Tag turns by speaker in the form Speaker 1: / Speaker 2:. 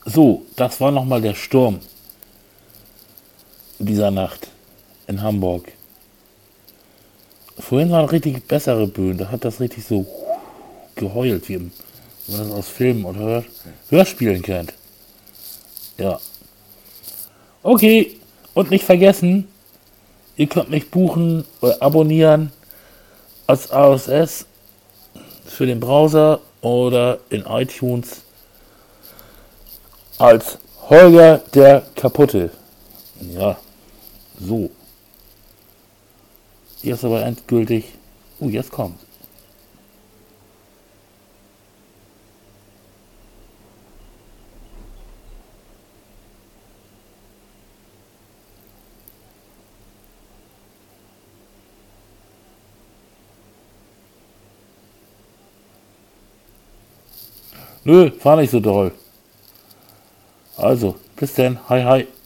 Speaker 1: So, das war nochmal der Sturm dieser Nacht in Hamburg. Vorhin waren richtig bessere Böen, da hat das richtig so geheult, wie wenn man das aus Filmen oder Hörspielen kennt. Ja. Okay, und nicht vergessen, ihr könnt mich buchen oder abonnieren als RSS für den Browser oder in iTunes als Holger der Kaputte. Ja, so. Jetzt aber endgültig. Jetzt kommt. Nö, war nicht so doll. Also, bis denn. Hi, hi.